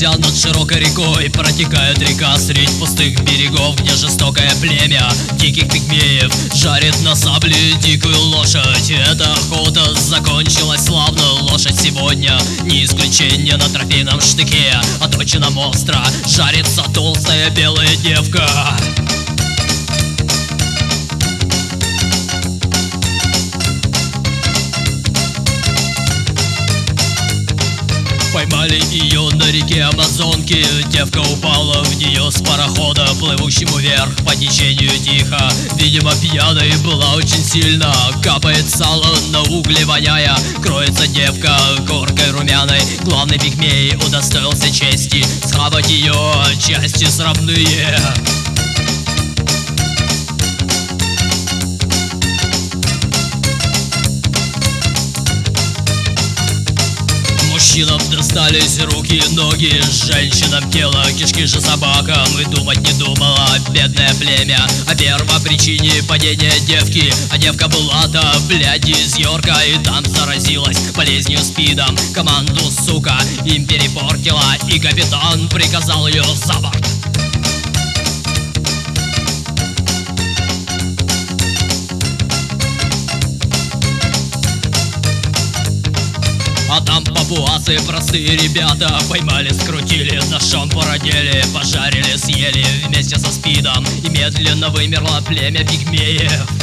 Летя над широкой рекой, протекает река средь пустых берегов, где жестокое племя диких пигмеев жарит на сабле дикую лошадь. Эта охота закончилась славно, лошадь сегодня не исключение на трофейном штыке. Оточенном остро жарится толстая белая девка. Поймали ее на реке Амазонки. Девка упала в нее с парохода, плывущему вверх по течению тихо. Видимо, пьяной была очень сильно. Капает сало на угли, воняя. Кроется девка коркой румяной. Главный пигмей удостоился чести схавать ее части срамные. Мужчинам достались руки и ноги, женщинам тело, кишки же собакам. И думать не думала бедное племя о первопричине падения девки. А девка была-то, блядь, из Йорка, и там заразилась болезнью СПИДом. Команду, сука, им перепортила, и капитан приказал ее за борт. А там папуасы, простые ребята, поймали, скрутили, ножом породели, пожарили, съели вместе со СПИДом. И медленно вымерло племя пигмеев.